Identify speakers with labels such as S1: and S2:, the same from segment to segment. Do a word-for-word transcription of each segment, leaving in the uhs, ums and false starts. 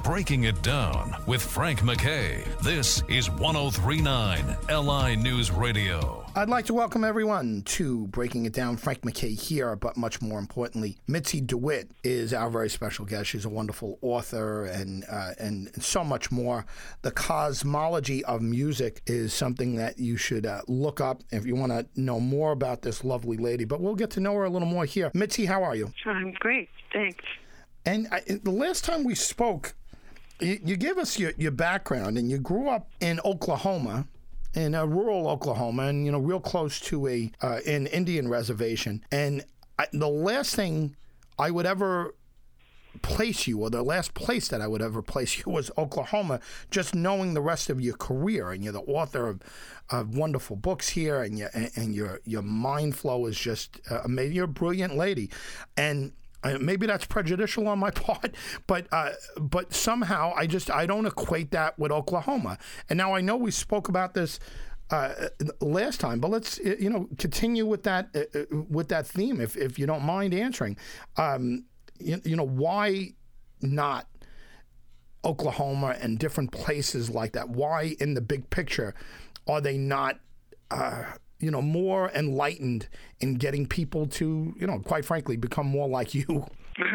S1: Breaking It Down with Frank MacKay. This is one oh three point nine L I News Radio.
S2: I'd like to welcome everyone to Breaking It Down. Frank MacKay here, but much more importantly, Mitzi DeWitt is our very special guest. She's a wonderful author and, uh, and and so much more. The cosmology of music is something that you should uh, look up if you want to know more about this lovely lady. But we'll get to know her a little more here. Mitzi, how are you?
S3: I'm great, thanks.
S2: And I, the last time we spoke, you, you gave us your, your background, and you grew up in Oklahoma, in uh, rural Oklahoma, and you know, real close to a uh, an Indian reservation. And I, the last thing I would ever place you, or the last place that I would ever place you, was Oklahoma. Just knowing the rest of your career, and you're the author of, of wonderful books here, and your and your your mind flow is just uh, amazing. You're a brilliant lady, and maybe that's prejudicial on my part, but uh, but somehow I just I don't equate that with Oklahoma. And now I know we spoke about this uh, last time, but let's you know continue with that uh, with that theme, if if you don't mind answering. Um, you, you know why not Oklahoma and different places like that? Why, in the big picture, are they not Uh, you know, more enlightened in getting people to, you know, quite frankly, become more like you?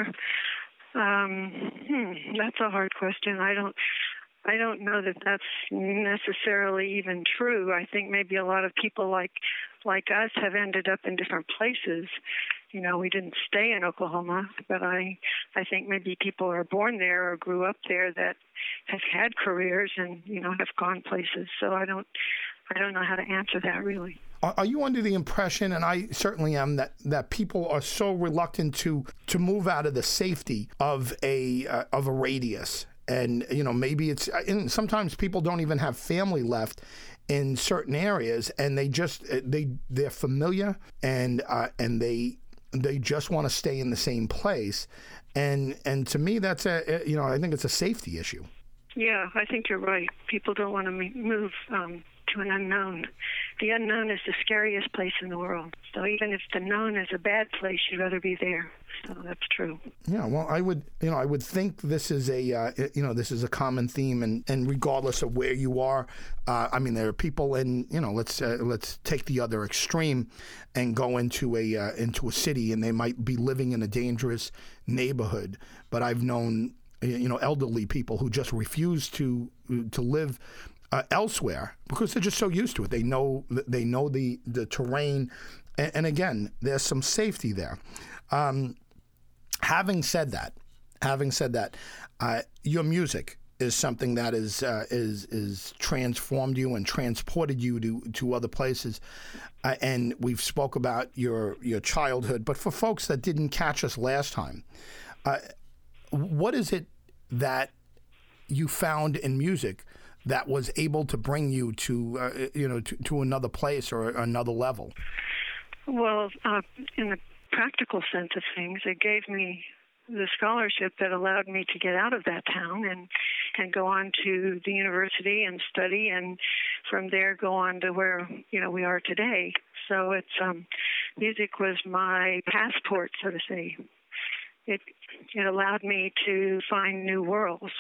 S3: um, hmm, that's a hard question. I don't, I don't know that that's necessarily even true. I think maybe a lot of people like, like us have ended up in different places. You know, we didn't stay in Oklahoma, but I, I think maybe people are born there or grew up there that have had careers and, you know, have gone places. So I don't, I don't know how to answer that really.
S2: Are you under the impression, and I certainly am, that, that people are so reluctant to to move out of the safety of a uh, of a radius? And you know, maybe it's and sometimes people don't even have family left in certain areas, and they just they they're familiar and uh, and they they just want to stay in the same place. And and to me, that's a you know I think it's a safety issue.
S3: Yeah, I think you're right. People don't want to move um, to an unknown. The unknown is the scariest place in the world. So even if the known is a bad place, you'd rather be there. So that's true.
S2: Yeah, well, I would, you know, I would think this is a, uh, you know, this is a common theme, and, and regardless of where you are, uh, I mean, there are people in, you know, let's uh, let's take the other extreme, and go into a uh, into a city, and they might be living in a dangerous neighborhood. But I've known, you know, elderly people who just refuse to to live Uh, elsewhere because they're just so used to it. They know they know the the terrain, and, and again, there's some safety there. Um, having said that, having said that, uh, your music is something that is uh, is is transformed you and transported you to to other places. Uh, and we've spoke about your your childhood, but for folks that didn't catch us last time, uh, what is it that you found in music that was able to bring you to, uh, you know, to, to another place or another level?
S3: Well, uh, in the practical sense of things, it gave me the scholarship that allowed me to get out of that town and, and go on to the university and study, and from there go on to where, you know, we are today. So it's um, music was my passport, so to say. It it allowed me to find new worlds.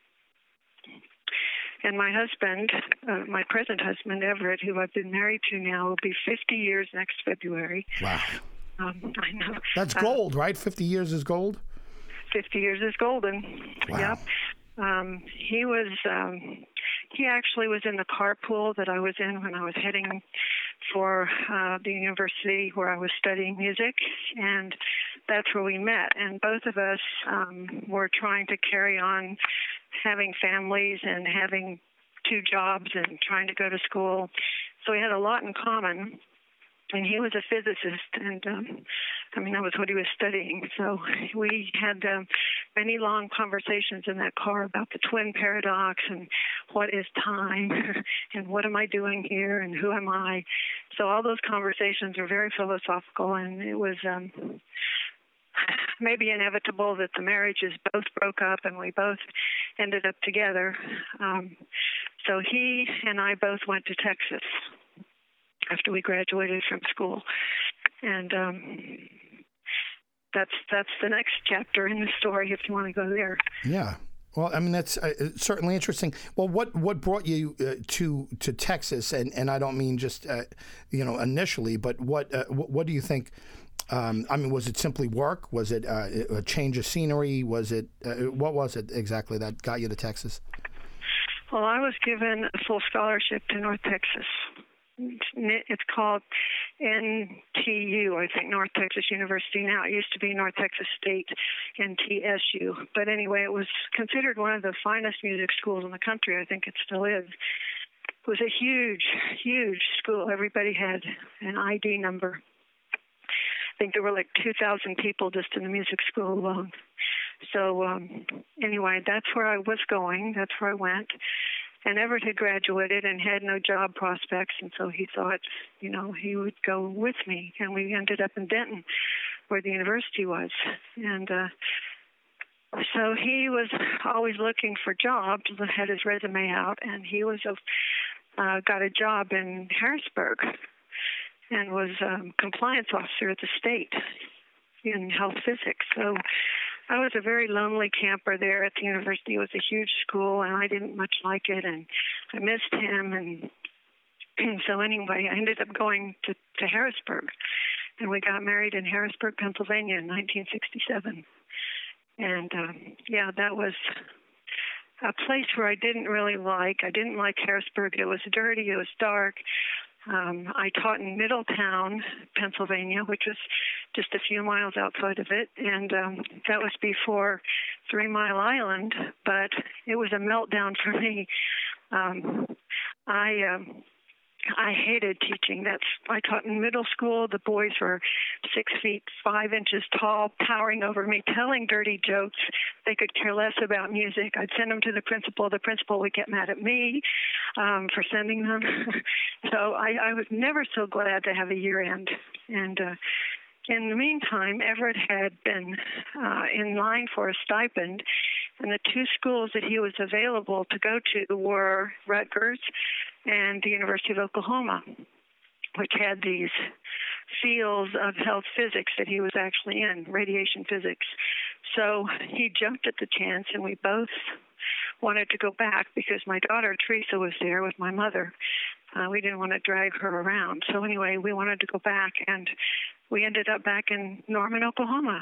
S3: And my husband, uh, my present husband, Everett, who I've been married to now, will be fifty years next February.
S2: Wow.
S3: Um, I know.
S2: That's gold, uh, right? fifty years is gold?
S3: fifty years is golden.
S2: Wow.
S3: Yep. Um, he was, um, he actually was in the carpool that I was in when I was heading for uh, the university where I was studying music, and that's where we met. And both of us um, were trying to carry on having families and having two jobs and trying to go to school. So we had a lot in common. And he was a physicist, and um, I mean, that was what he was studying. So we had um, many long conversations in that car about the twin paradox and what is time and what am I doing here and who am I. So all those conversations were very philosophical, and it was um, maybe inevitable that the marriages both broke up and we both ended up together. Um, so he and I both went to Texas after we graduated from school. And um, that's that's the next chapter in the story, if you want to go there.
S2: Yeah. Well, I mean, that's uh, certainly interesting. Well, what what brought you uh, to to Texas? And, and I don't mean just uh, you know initially, but what uh, what, what do you think? Um, I mean, was it simply work? Was it uh, a change of scenery? Was it uh, what was it exactly that got you to Texas?
S3: Well, I was given a full scholarship to North Texas. It's called N T U, I think, North Texas University now. It used to be North Texas State, N T S U. But anyway, it was considered one of the finest music schools in the country. I think it still is. It was a huge, huge school. Everybody had an I D number. I think there were like two thousand people just in the music school alone. So um, anyway, that's where I was going. That's where I went. And Everett had graduated and had no job prospects, and so he thought, you know, he would go with me. And we ended up in Denton, where the university was. And uh, so he was always looking for jobs, had his resume out, and he was a, uh, got a job in Harrisburg and was um, compliance officer at the state in health physics. So I was a very lonely camper there at the university. It was a huge school, and I didn't much like it, and I missed him. And so anyway, I ended up going to, to Harrisburg, and we got married in Harrisburg, Pennsylvania in nineteen sixty-seven. And, um, yeah, that was a place where I didn't really like. I didn't like Harrisburg. It was dirty. It was dark. Um, I taught in Middletown, Pennsylvania, which was just a few miles outside of it, and um, that was before Three Mile Island, but it was a meltdown for me. Um, I um, I hated teaching. That's I taught in middle school. The boys were six feet five inches tall, towering over me, telling dirty jokes. They could care less about music. I'd send them to the principal. The principal would get mad at me um, for sending them. So I, I was never so glad to have a year end. And uh, in the meantime, Everett had been uh, in line for a stipend, and the two schools that he was available to go to were Rutgers and the University of Oklahoma, which had these fields of health physics that he was actually in, radiation physics. So he jumped at the chance, and we both wanted to go back because my daughter, Teresa, was there with my mother. Uh, we didn't want to drag her around. So anyway, we wanted to go back, and we ended up back in Norman, Oklahoma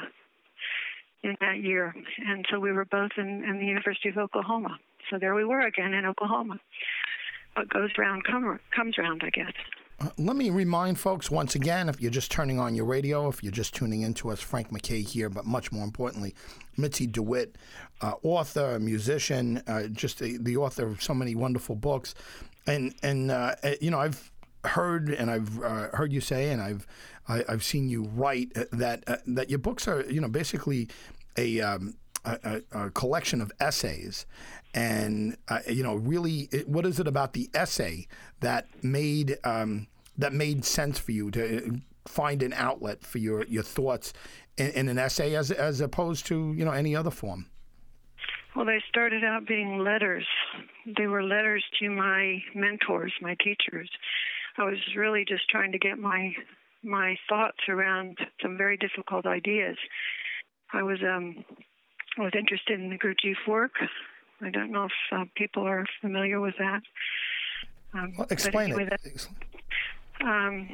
S3: in that year. And so we were both in, in the University of Oklahoma. So there we were again in Oklahoma. What goes round come, comes round, I guess.
S2: Uh, let me remind folks once again, if you're just turning on your radio, if you're just tuning into us, Frank MacKay here, but much more importantly, Mitzi DeWitt, uh, author, musician, uh, just the, the author of so many wonderful books. And, and uh, you know, I've heard and I've uh, heard you say, and I've I, I've seen you write that uh, that your books are, you know, basically a um, a, a collection of essays. And, uh, you know, really, it, what is it about the essay that made um, that made sense for you to find an outlet for your, your thoughts in, in an essay as as opposed to, you know, any other form?
S3: Well, they started out being letters. They were letters to my mentors, my teachers. I was really just trying to get my my thoughts around some very difficult ideas. I was um, I was interested in the Gurdjieff work. I don't know if uh, people are familiar with that. Um,
S2: well, explain
S3: anyway,
S2: it.
S3: That, um,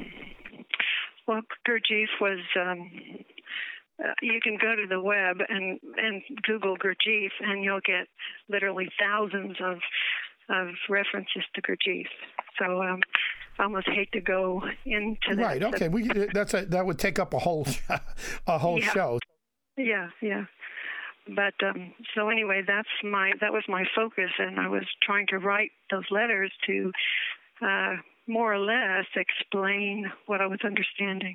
S3: well, Gurdjieff was, um, uh, you can go to the web and, and Google Gurdjieff, and you'll get literally thousands of of references to Gurdjieff. So um, I almost hate to go into that.
S2: Right, okay. We, that's a, that would take up a whole, a whole
S3: yeah.
S2: show.
S3: Yeah, yeah. But um, so anyway, that's my that was my focus, and I was trying to write those letters to uh, more or less explain what I was understanding.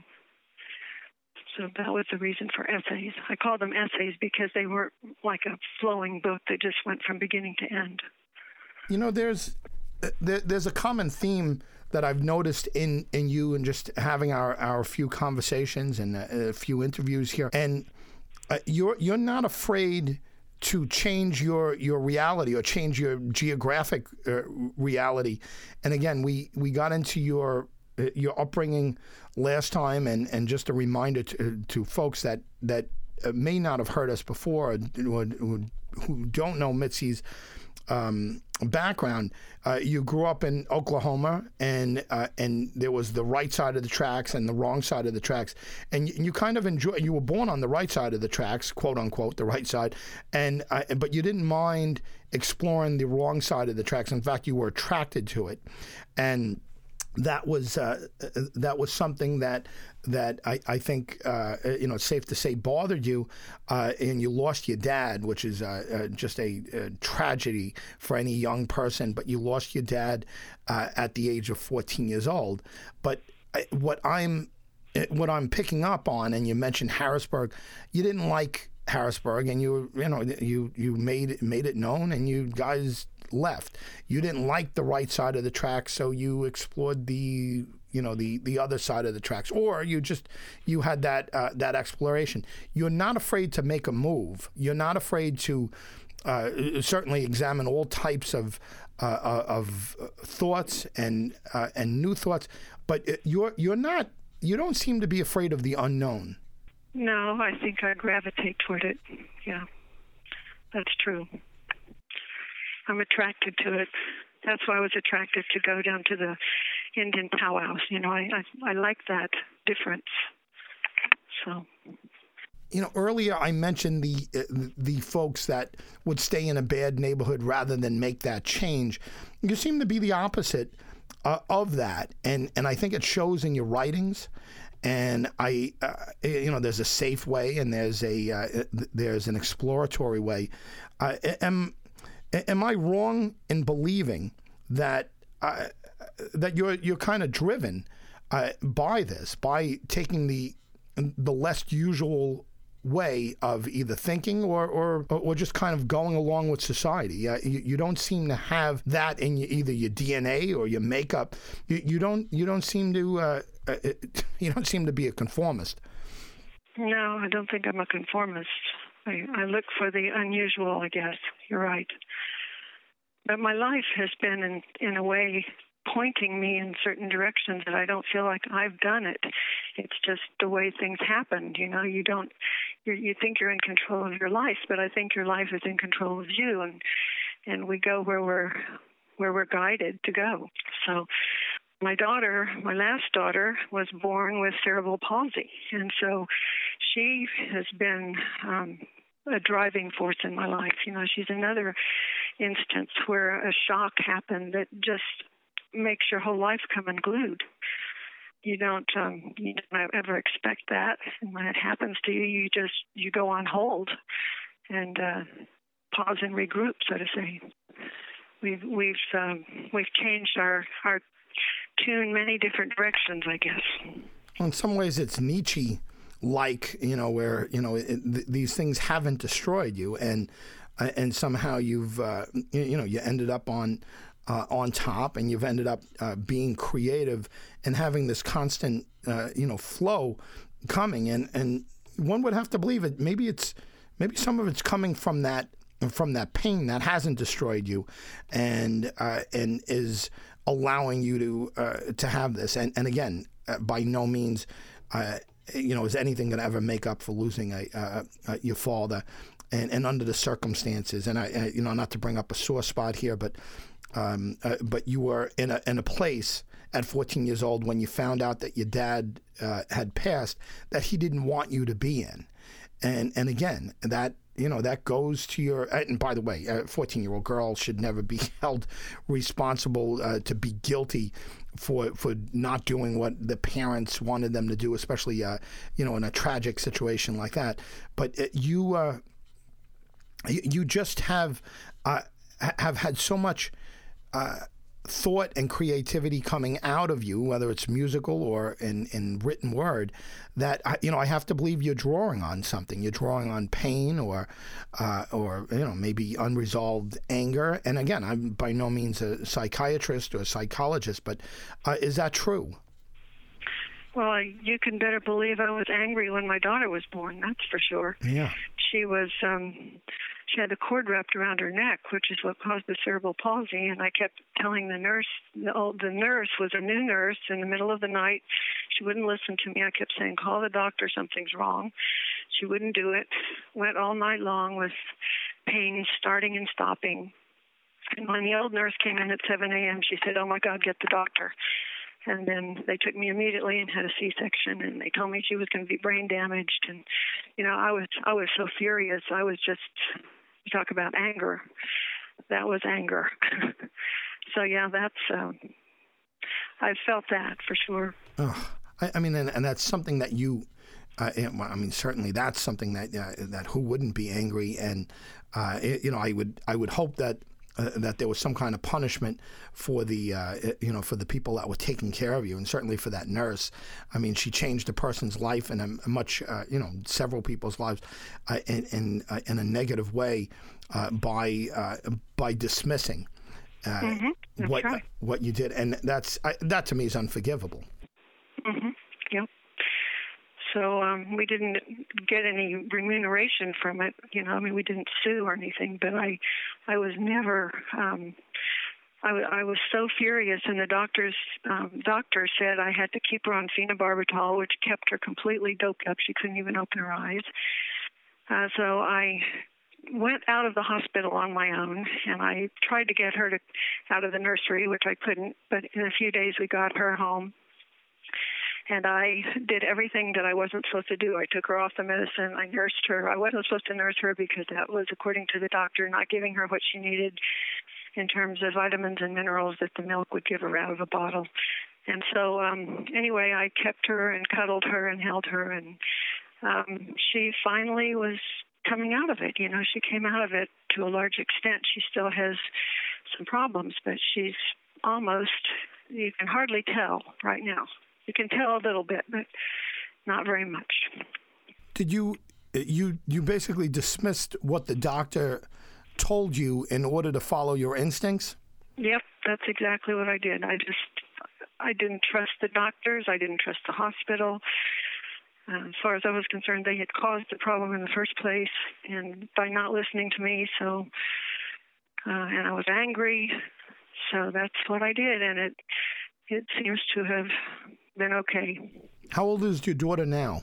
S3: So that was the reason for essays. I call them essays because they weren't like a flowing book that just went from beginning to end.
S2: You know, there's there, there's a common theme that I've noticed in, in you and just having our, our few conversations and a, a few interviews here, and Uh, you're you're not afraid to change your, your reality or change your geographic uh, reality. And again, we, we got into your uh, your upbringing last time, and, and just a reminder to, to folks that that uh, may not have heard us before, or, or, who don't know Mitzi's um, background, uh, you grew up in Oklahoma, and uh, and there was the right side of the tracks and the wrong side of the tracks, and you, you kind of enjoy. You were born on the right side of the tracks, quote unquote, the right side, and uh, but you didn't mind exploring the wrong side of the tracks. In fact, you were attracted to it, and that was uh, that was something that that I, I think uh, you know it's safe to say bothered you, uh, and you lost your dad, which is uh, uh, just a, a tragedy for any young person. But you lost your dad uh, at the age of fourteen years old. But what I'm what I'm picking up on, and you mentioned Harrisburg, you didn't like Harrisburg, and you you know you you made made it known, and you guys left. You didn't like the right side of the tracks, so you explored the you know the the other side of the tracks, or you just you had that uh, that exploration. You're not afraid to make a move. You're not afraid to uh, certainly examine all types of uh, of thoughts and uh, and new thoughts, but you're you're not you don't seem to be afraid of the unknown.
S3: No, I think I gravitate toward it. Yeah, that's true. I'm attracted to it. That's why I was attracted to go down to the Indian powwows. You know, I, I I like that difference. So.
S2: You know, earlier I mentioned the uh, the folks that would stay in a bad neighborhood rather than make that change. You seem to be the opposite uh, of that, and and I think it shows in your writings. And I, uh, you know, there's a safe way, and there's a uh, there's an exploratory way. Uh, am am I wrong in believing that uh, that you're you're kind of driven uh, by this, by taking the the less usual way of either thinking or or, or just kind of going along with society? Uh, you, you don't seem to have that in your, either your D N A or your makeup. You, you don't you don't seem to uh, uh, you don't seem to be a conformist.
S3: No, I don't think I'm a conformist. I, I look for the unusual, I guess. You're right. But my life has been, in, in a way, pointing me in certain directions that I don't feel like I've done it. It's just the way things happened. You know, you don't, you you think you're in control of your life, but I think your life is in control of you, and and we go where we're where we're guided to go. So my daughter, my last daughter, was born with cerebral palsy, and so she has been um, a driving force in my life. You know, she's another instance where a shock happened that just makes your whole life come unglued. You don't, um, you don't ever expect that, and when it happens to you, you just you go on hold and uh, pause and regroup, so to say. We've we've um, we've changed our our tune many different directions, I guess.
S2: Well, in some ways, it's Nietzsche-like, you know, where you know it, th- these things haven't destroyed you, and uh, and somehow you've uh, you, you know you ended up on. Uh, on top, and you've ended up uh, being creative and having this constant, uh, you know, flow coming. And, and one would have to believe it. Maybe it's maybe some of it's coming from that from that pain that hasn't destroyed you, and uh, and is allowing you to uh, to have this. And and again, uh, by no means, uh, you know, is anything going to ever make up for losing a, uh, uh, your father, and, and under the circumstances. And I, I, you know, not to bring up a sore spot here, but. Um, uh, but you were in a in a place at fourteen years old when you found out that your dad uh, had passed that he didn't want you to be in, and and again that you know that goes to your. And by the way, a fourteen year old girl should never be held responsible uh, to be guilty for for not doing what the parents wanted them to do, especially uh, you know in a tragic situation like that. But uh, you uh, you, you just have uh, have had so much. Uh, thought and creativity coming out of you, whether it's musical or in, in written word, that I, you know I have to believe you're drawing on something. You're drawing on pain or uh, or you know maybe unresolved anger. And again, I'm by no means a psychiatrist or a psychologist, but uh, is that true?
S3: Well, you can better believe I was angry when my daughter was born. That's for sure.
S2: Yeah.
S3: She was. Um, She had a cord wrapped around her neck, which is what caused the cerebral palsy. And I kept telling the nurse, the, old, the nurse was a new nurse in the middle of the night. She wouldn't listen to me. I kept saying, call the doctor, something's wrong. She wouldn't do it. Went all night long with pain starting and stopping. And when the old nurse came in at seven a.m., she said, "Oh, my God, get the doctor." And then they took me immediately and had a C-section, and they told me she was going to be brain damaged. And, you know, I was I was so furious. I was just, you talk about anger. That was anger. So, yeah, that's, um, I felt that for sure.
S2: Oh, I, I mean, and, and that's something that you, uh, I mean, certainly that's something that, uh, that who wouldn't be angry. And, uh, it, you know, I would, I would hope that, Uh, that there was some kind of punishment for the, uh, you know, for the people that were taking care of you, and certainly for that nurse. I mean, she changed a person's life and a, a much, uh, you know, several people's lives uh, in in, uh, in a negative way uh, by uh, by dismissing uh,
S3: mm-hmm.
S2: what
S3: right.
S2: what you did, and that's I, that to me is unforgivable.
S3: Mm-hmm. Yep. So um, we didn't get any remuneration from it. You know, I mean, we didn't sue or anything, but I, I was never, um, I, w- I was so furious, and the doctors, um, doctor said I had to keep her on phenobarbital, which kept her completely doped up. She couldn't even open her eyes. Uh, so I went out of the hospital on my own, and I tried to get her to out of the nursery, which I couldn't, but in a few days we got her home. And I did everything that I wasn't supposed to do. I took her off the medicine. I nursed her. I wasn't supposed to nurse her because that was, according to the doctor, not giving her what she needed in terms of vitamins and minerals that the milk would give her out of a bottle. And so um, anyway, I kept her and cuddled her and held her. And um, she finally was coming out of it. You know, she came out of it to a large extent. She still has some problems, but she's almost, you can hardly tell right now. You can tell a little bit, but not very much. Did you,
S2: you, you basically dismissed what the doctor told you in order to follow your instincts?
S3: Yep, that's exactly what I did. I just, I didn't trust the doctors. I didn't trust the hospital. Uh, as far as I was concerned, they had caused the problem in the first place, and by not listening to me, so, uh, and I was angry, so that's what I did, and it, it seems to have been okay.
S2: How old is your daughter now?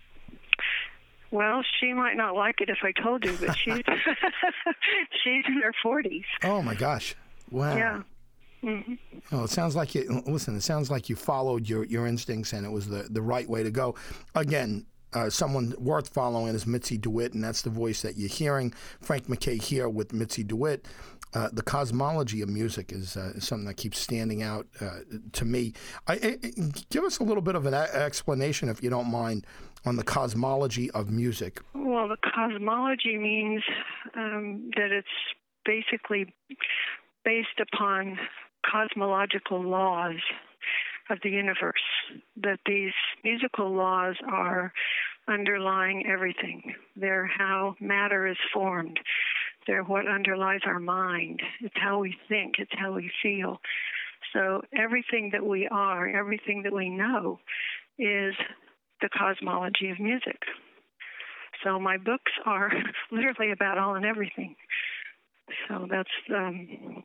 S3: Well, she might not like it if I told you, but she's she's in her forties.
S2: Oh my gosh! Wow.
S3: Yeah. Mm-hmm.
S2: Well, it sounds like you listen. It sounds like you followed your, your instincts, and it was the, the right way to go. Again, uh, someone worth following is Mitzi DeWitt, and that's the voice that you're hearing. Frank MacKay here with Mitzi DeWitt. Uh, the cosmology of music is, uh, is something that keeps standing out uh, to me. I, I, give us a little bit of an a- explanation, if you don't mind, on the cosmology of music.
S3: Well, the cosmology means um, that it's basically based upon cosmological laws of the universe, that these musical laws are underlying everything. They're how matter is formed. They're what underlies our mind. It's how we think. It's how we feel. So everything that we are, everything that we know is the cosmology of music. So my books are literally about all and everything. So that's um,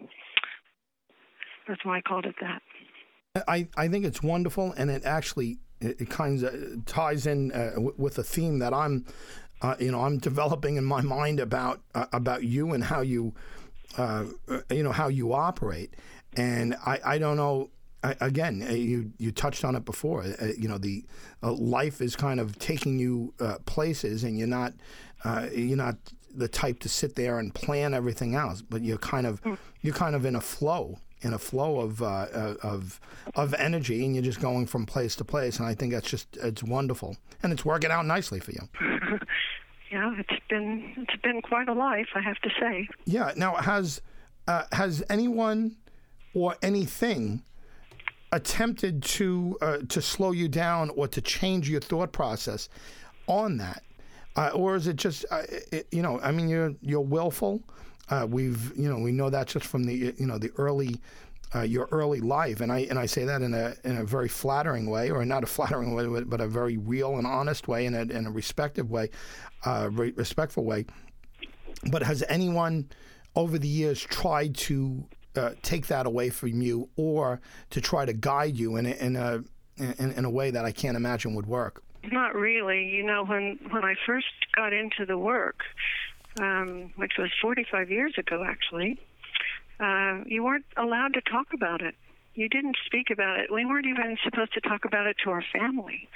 S3: that's why I called it that.
S2: I, I think it's wonderful, and it actually it, it kind of ties in uh, w- with a theme that I'm Uh, you know, I'm developing in my mind about uh, about you and how you, uh, you know, how you operate. And I, I don't know. I, again, you you touched on it before. Uh, you know, the uh, life is kind of taking you uh, places, and you're not uh, you're not the type to sit there and plan everything else. But you're kind of you're kind of in a flow. in a flow of uh, of of energy, and you're just going from place to place. And I think that's just it's wonderful, and it's working out nicely for you.
S3: Yeah, it's been it's been quite a life, I have to say.
S2: Yeah. Now, has uh, has anyone or anything attempted to uh, to slow you down or to change your thought process on that, uh, or is it just uh, it, you know? I mean, you're you're willful. Uh, we've, you know, we know that just from the, you know, the early, uh, your early life, and I and I say that in a in a very flattering way, or not a flattering way, but a very real and honest way, and a in a respective way, uh, re- respectful way. But has anyone over the years tried to uh, take that away from you, or to try to guide you in a, in a in, in a way that I can't imagine would work?
S3: not really. You know, when when I first got into the work, um, which was forty-five years ago, actually, uh, you weren't allowed to talk about it. You didn't speak about it. We weren't even supposed to talk about it to our family.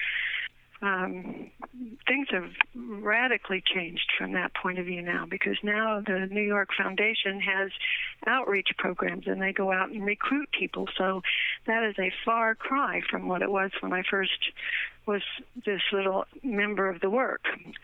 S3: Um, things have radically changed from that point of view now, because now the New York Foundation has outreach programs and they go out and recruit people. So that is a far cry from what it was when I first was this little member of the work.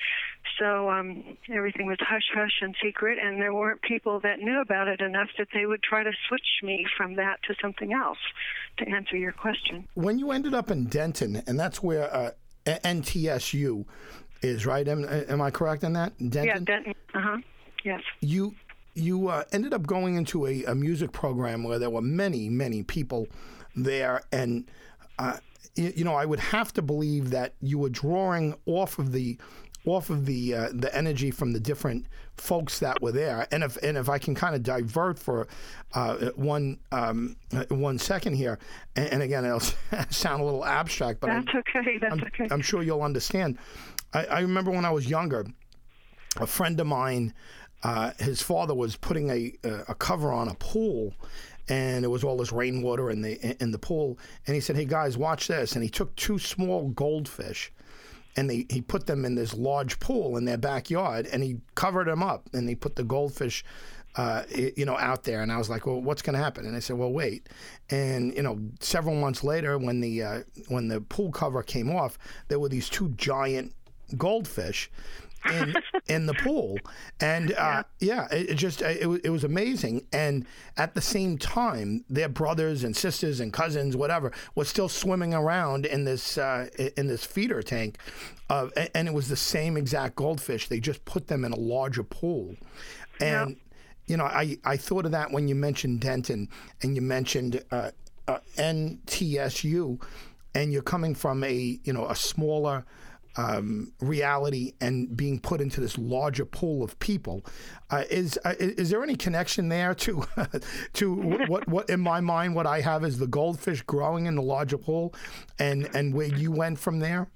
S3: So um, everything was hush-hush and secret, and there weren't people that knew about it enough that they would try to switch me from that to something else, to answer your question.
S2: When you ended up in Denton, and that's where uh, N T S U is, right? Am, am I correct in that? Denton?
S3: Yeah, Denton. Uh-huh. Yes.
S2: You you uh, ended up going into a, a music program where there were many, many people there, and uh, you, you know, I would have to believe that you were drawing off of the off of the uh, the energy from the different folks that were there. And if and if I can kind of divert for uh, one um, one second here, and, and again, it'll sound a little abstract, but
S3: that's
S2: I,
S3: okay. That's
S2: I'm,
S3: okay.
S2: I'm sure you'll understand. I, I remember when I was younger, a friend of mine, uh, his father was putting a a cover on a pool. And it was all this rainwater in the in the pool. And he said, "Hey guys, watch this." And he took two small goldfish, and they, he put them in this large pool in their backyard, and he covered them up, and he put the goldfish, uh, you know, out there. And I was like, "Well, what's going to happen?" And I said, "Well, wait." And you know, several months later, when the uh, when the pool cover came off, there were these two giant goldfish in in the pool, and uh, yeah, it, it just it, it was amazing. And at the same time, their brothers and sisters and cousins, whatever, were still swimming around in this uh, in this feeder tank, uh, and it was the same exact goldfish. They just put them in a larger pool, and yep. you know, I I thought of that when you mentioned Denton and you mentioned uh, uh, N T S U, and you're coming from a you know a smaller Um, reality and being put into this larger pool of people. Uh, is uh, is there any connection there to to what what in my mind what I have is the goldfish growing in the larger pool, and and where you went from there?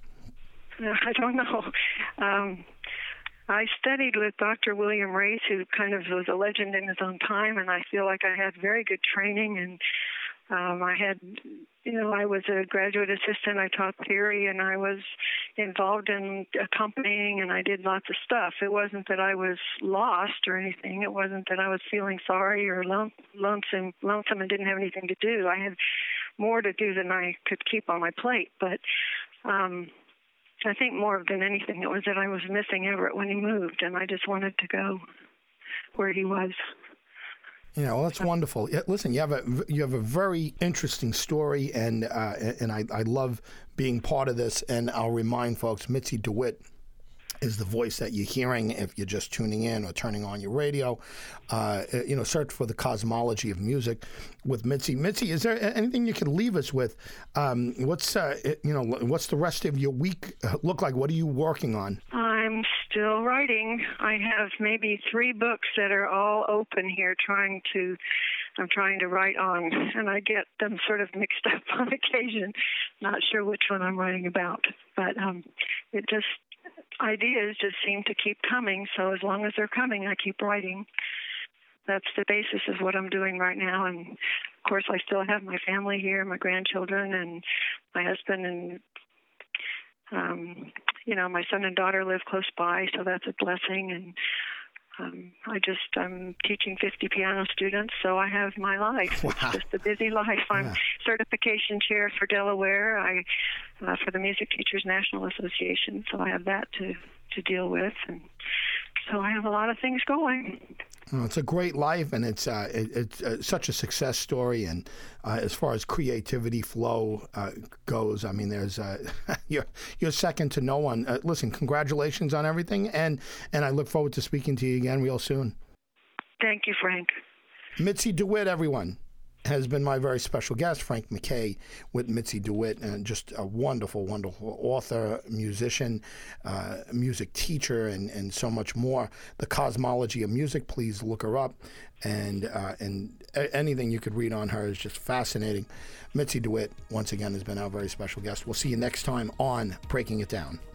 S3: I don't know. Um, I studied with Doctor William Race, who kind of was a legend in his own time, and I feel like I had very good training, and um, I had, you know, I was a graduate assistant. I taught theory, and I was involved in accompanying, and I did lots of stuff. It wasn't that I was lost or anything. It wasn't that I was feeling sorry or lon- lonesome, lonesome and didn't have anything to do. I had more to do than I could keep on my plate. But um, I think more than anything, it was that I was missing Everett when he moved, and I just wanted to go where he was.
S2: You know, well, that's wonderful. Yeah, listen, you have a you have a very interesting story, and uh, and I, I love being part of this. And I'll remind folks, Mitzi DeWitt is the voice that you're hearing if you're just tuning in or turning on your radio. Uh, you know, search for the cosmology of music with Mitzi. Mitzi, is there anything you can leave us with? Um, what's uh, you know, what's the rest of your week look like? What are you working on?
S3: I'm still writing. I have maybe three books that are all open here, trying to. I'm trying to write on, and I get them sort of mixed up on occasion. Not sure which one I'm writing about, but um, it just. Ideas just seem to keep coming, so as long as they're coming, I keep writing. That's the basis of what I'm doing right now, and of course I still have my family here, my grandchildren, and my husband, and um, you know, my son and daughter live close by, so that's a blessing, and um, I just, I'm teaching fifty piano students, so I have my life. Wow. It's just a busy life. I'm yeah. certification chair for Delaware, I uh, for the Music Teachers National Association, so I have that to, to deal with, and so I have a lot of things going.
S2: Well, it's a great life, and it's uh, it, it's uh, such a success story. And uh, as far as creativity flow uh, goes, I mean, there's uh, you're you're second to no one. Uh, listen, congratulations on everything, and and I look forward to speaking to you again real soon.
S3: Thank you, Frank.
S2: Mitzi DeWitt, everyone. has been my very special guest, Frank MacKay with Mitzi DeWitt, and just a wonderful, wonderful author, musician, uh, music teacher, and, and so much more. The Cosmology of Music, please look her up. And uh, and a- anything you could read on her is just fascinating. Mitzi DeWitt, once again, has been our very special guest. We'll see you next time on Breaking It Down.